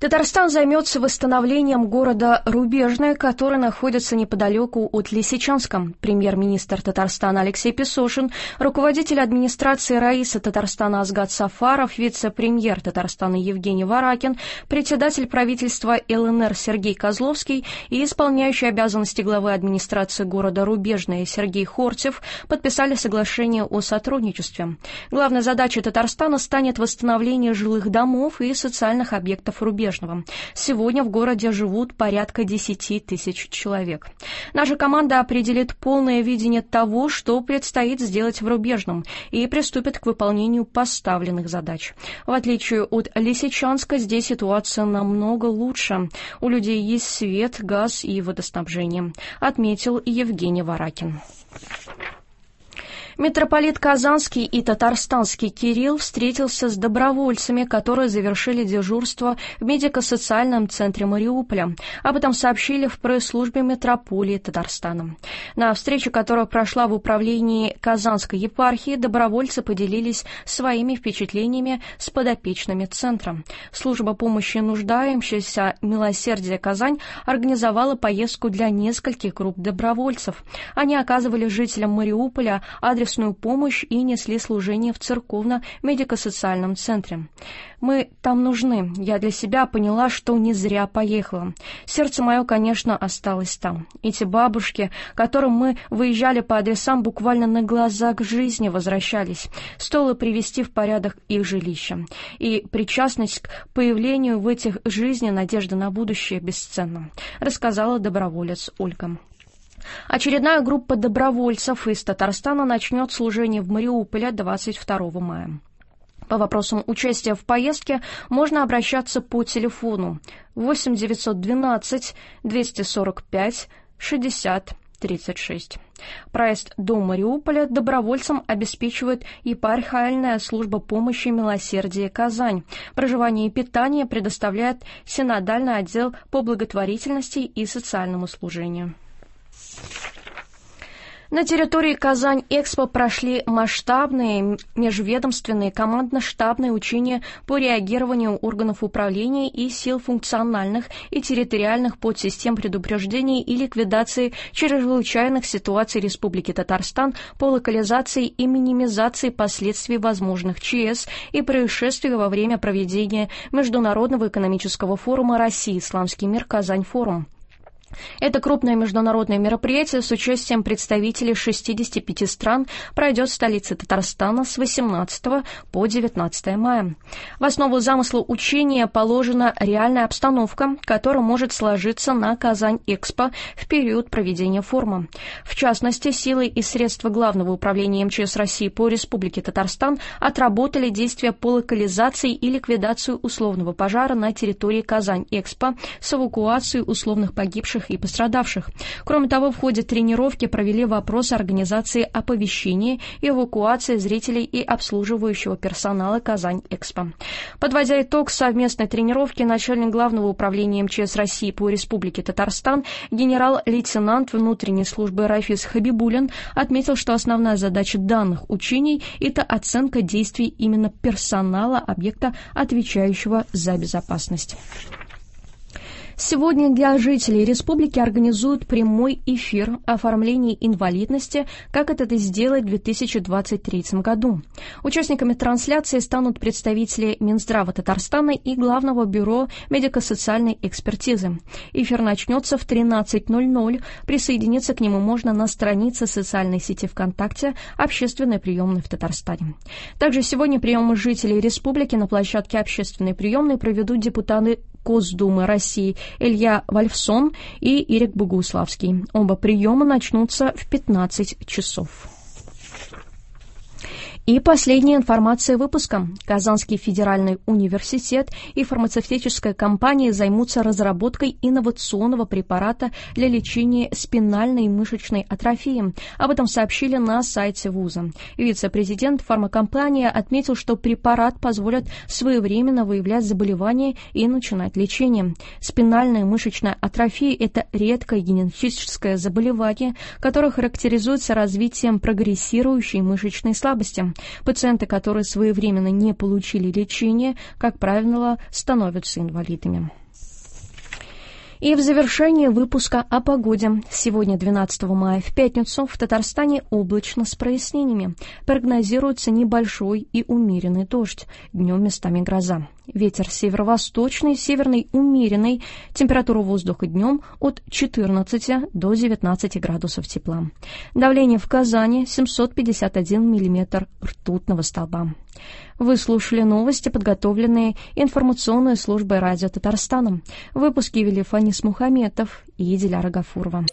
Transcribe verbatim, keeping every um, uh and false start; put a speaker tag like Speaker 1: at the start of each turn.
Speaker 1: Татарстан займется восстановлением города Рубежное, который находится неподалеку от Лисичанска. Премьер-министр Татарстана Алексей Песошин, руководитель администрации Раиса Татарстана Азгат Сафаров, вице-премьер Татарстана Евгений Варакин, председатель правительства ЛНР Сергей Козловский и исполняющий обязанности главы администрации города Рубежное Сергей Хортев подписали соглашение о сотрудничестве. Главной задачей Татарстана станет восстановление жилых домов и социальных объектов Рубежного. Сегодня в городе живут порядка десяти тысяч человек. Наша команда определит полное видение того, что предстоит сделать в Рубежном, и приступит к выполнению поставленных задач. В отличие от Лисичанска, здесь ситуация намного лучше. У людей есть свет, газ и водоснабжение, отметил Евгений Варакин. Митрополит Казанский и Татарстанский Кирилл встретился с добровольцами, которые завершили дежурство в медико-социальном центре Мариуполя. Об этом сообщили в пресс-службе митрополии Татарстана. На встрече, которая прошла в управлении Казанской епархии, добровольцы поделились своими впечатлениями с подопечными центра. Служба помощи нуждающимся «Милосердие Казань» организовала поездку для нескольких групп добровольцев. Они оказывали жителям Мариуполя адрес помощь и несли служение в церковно-медико-социальном центре. Мы там нужны. Я для себя поняла, что не зря поехала. Сердце мое, конечно, осталось там. Эти бабушки, которым мы выезжали по адресам, буквально на глаза к жизни возвращались. Стоило привести в порядок их жилище. И причастность к появлению в этих жизни надежды на будущее бесценна, рассказала доброволец Ольга. Очередная группа добровольцев из Татарстана начнет служение в Мариуполе двадцать второго мая. По вопросам участия в поездке можно обращаться по телефону восемь девятьсот двенадцать двести сорок пять шестьдесят тридцать шесть. Проезд до Мариуполя добровольцам обеспечивает епархиальная служба помощи «Милосердие Казань». Проживание и питание предоставляет синодальный отдел по благотворительности и социальному служению. На территории Казань-Экспо прошли масштабные межведомственные командно-штабные учения по реагированию органов управления и сил функциональных и территориальных подсистем предупреждения и ликвидации чрезвычайных ситуаций Республики Татарстан по локализации и минимизации последствий возможных ЧС и происшествий во время проведения Международного экономического форума «Россия. Исламский мир. Казань-форум». Это крупное международное мероприятие с участием представителей шестидесяти пяти стран пройдет в столице Татарстана с восемнадцатого по девятнадцатое мая. В основу замысла учения положена реальная обстановка, которая может сложиться на Казань-Экспо в период проведения форума. В частности, силы и средства Главного управления МЧС России по Республике Татарстан отработали действия по локализации и ликвидации условного пожара на территории Казань-Экспо с эвакуацией условных погибших и пострадавших. Кроме того, в ходе тренировки провели вопрос организации оповещения и эвакуации зрителей и обслуживающего персонала Казань-Экспо. Подводя итог совместной тренировки, начальник Главного управления МЧС России по Республике Татарстан, генерал-лейтенант внутренней службы Рафис Хабибулин отметил, что основная задача данных учений – это оценка действий именно персонала объекта, отвечающего за безопасность. Сегодня для жителей республики организуют прямой эфир о оформлении инвалидности, как это сделать в две тысячи двадцать третьем году. Участниками трансляции станут представители Минздрава Татарстана и Главного бюро медико-социальной экспертизы. Эфир начнется в тринадцать ноль ноль. Присоединиться к нему можно на странице социальной сети ВКонтакте «Общественные приемные в Татарстане». Также сегодня приемы жителей республики на площадке общественной приемной проведут депутаты Госдумы России Илья Вольфсон и Ирик Богуславский. Оба приема начнутся в пятнадцать часов. И последняя информация выпуска. Казанский федеральный университет и фармацевтическая компания займутся разработкой инновационного препарата для лечения спинальной мышечной атрофии. Об этом сообщили на сайте вуза. Вице-президент фармакомпании отметил, что препарат позволит своевременно выявлять заболевания и начинать лечение. Спинальная мышечная атрофия – это редкое генетическое заболевание, которое характеризуется развитием прогрессирующей мышечной слабости. Пациенты, которые своевременно не получили лечение, как правило, становятся инвалидами. И в завершении выпуска о погоде. Сегодня, двенадцатого мая, в пятницу, в Татарстане облачно с прояснениями. Прогнозируется небольшой и умеренный дождь. Днем местами гроза. Ветер северо-восточный, северный умеренный. Температура воздуха днем от четырнадцати до девятнадцати градусов тепла. Давление в Казани семьсот пятьдесят один миллиметр ртутного столба. Вы слушали новости, подготовленные информационной службой радио Татарстана. В выпуске вели Фанис Мухаметов и Диляра Гафурова.